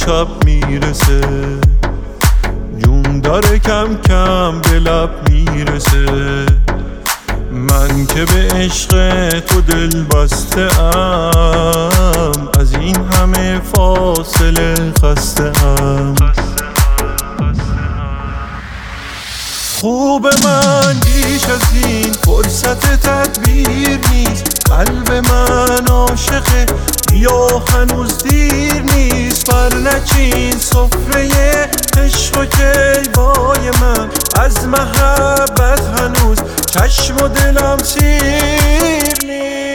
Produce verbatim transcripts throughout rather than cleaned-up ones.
شب میرسه، جون داره کم کم به لب میرسه. من که به عشق تو دل بسته ام، از این همه فاصله خسته ام. خوب من بیش از این فرصت تدبیر نیست، قلب من عاشقه یا هنوز دیر نیست. فرنچین سفره عشق و کیوای من، از محبت هنوز چشم و دلم سیر نیست.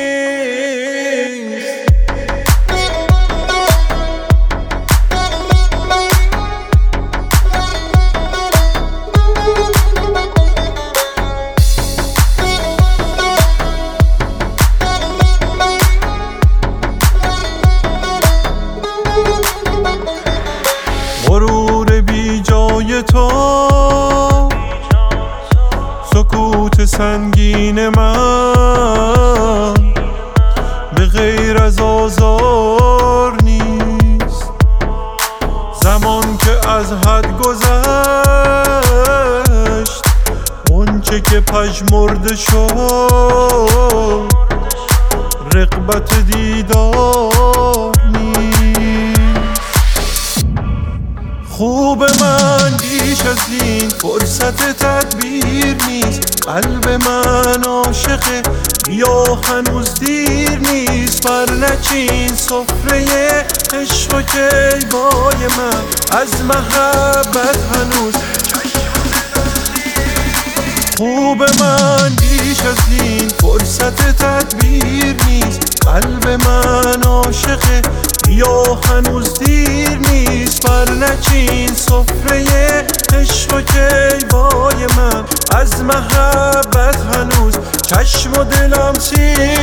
غرور بی جای تو، سکوت سنگین من، به غیر از آزار نیست. زمان که از حد گذشت، اونچه که پژمرده شد، رغبت دیدار نیست. خوب من بیش از این فرصت تدبیر نیست، قلب من عاشقه یا هنوز دیر نیست. فرنچین سفره عشق و کیوای من، از محبت هنوز. خوب من بیش از این فرصت تدبیر نیست، قلب من عاشقه یا هنوز دیر نیست. فرنچین سفره عشق و کیوای من، از محبت هنوز چشم و دلم سیر